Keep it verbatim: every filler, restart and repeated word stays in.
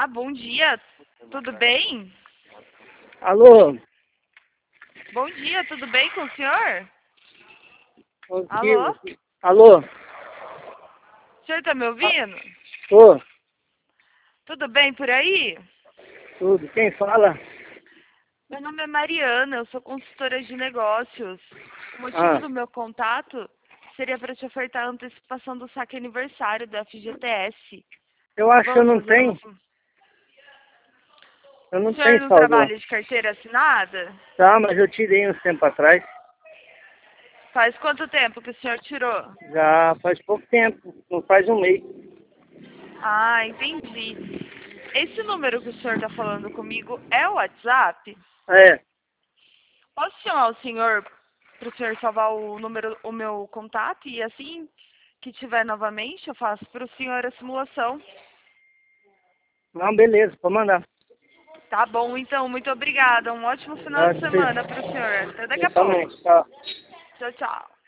Olá, bom dia. Tudo bem? Alô? Bom dia, tudo bem com o senhor? Consigo. Alô? Alô? O senhor tá me ouvindo? Tô, Tudo bem por aí? tudo. Quem fala? Meu nome é Mariana, eu sou consultora de negócios. O motivo Ah, do meu contato seria para te ofertar a antecipação do saque aniversário do F G T S. eu acho que eu Vamos não fazer uma... tenho. Eu O não senhor tenho não saldo. trabalha de carteira assinada? Tá, mas eu tirei uns tempo atrás. Faz quanto tempo que o senhor tirou? Já faz pouco tempo, não faz um mês. Ah, entendi. Esse número que o senhor está falando comigo é o WhatsApp? É, Posso chamar o senhor para o senhor salvar o número, o meu contato e assim que tiver novamente eu faço para o senhor a simulação. não, beleza, pode mandar. Tá bom, então, muito obrigada. Um ótimo final Ah, de semana para o senhor. Até daqui eu a pouco. também, tá. Tchau, tchau.